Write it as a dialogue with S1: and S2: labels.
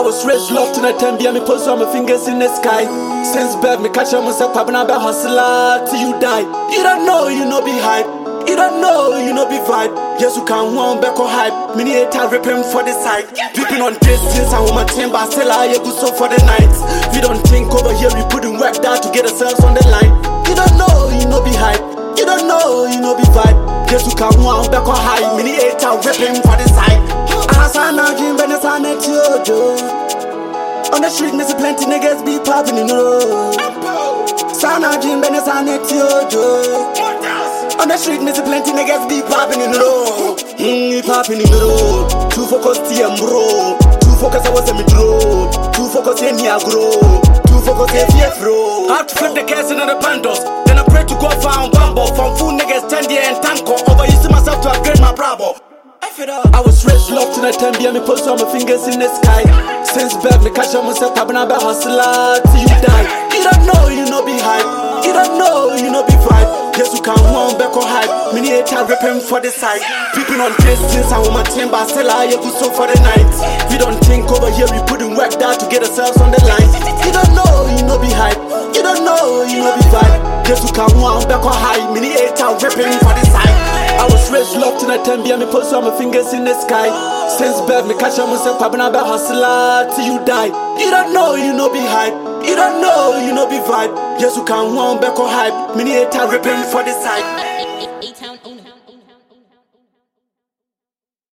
S1: was raised locked in a time, me post on my fingers in the sky. Since birth, me catch myself, I've been a hustler till you die. You don't know, you know be hype. You don't know, you know be vibe. Yes, you can one back or hype. Mini hater ripping for the side. Peeping on distance, I want my team, but still I go so for the nights. We don't think over here, we put in work down to get ourselves on the line. You don't know, you know be hype. You don't know, you know be vibe. Yes, you can one back or hype. Mini hater ripping for the side. Asana dream, but it's on it, yo. On the street, there's plenty niggas be popping in the road. Sana dream, but it's on it, yo. On the street, there's plenty niggas be popping in the road. Popping in the road. Too focused, TM bro. Too focused, I was a midro. Too focused, I grow. Too focused, bro. I have to flip the gas in the pandos. Then I pray to God for a bumble. From fool niggas, 10 year and tanko. Overusing myself to upgrade my bravo. I was raised locked in a time, me post on my fingers in the sky. Since birth, me catch myself, I've been a hustler till you die. You don't know, you know be hype. You don't know, you know be vibe. Yes, you can one back or hype. Mini hater ripping for the side. Peeping on distance, I want my team, but still I go so for the night. We don't think over here, we put in work down to get ourselves on the line. You don't know, you know be hype. You don't know, you know be vibe. Yes, you can one back or hype. Mini hater ripping for the side. I was raised locked in a time, me post on my fingers in the sky. Since birth, me catch myself, I've been a hustler till you die. You don't know, you know be hype. You don't know, you know be vibe. Yes, you can one back or hype. Mini hater ripping for the side.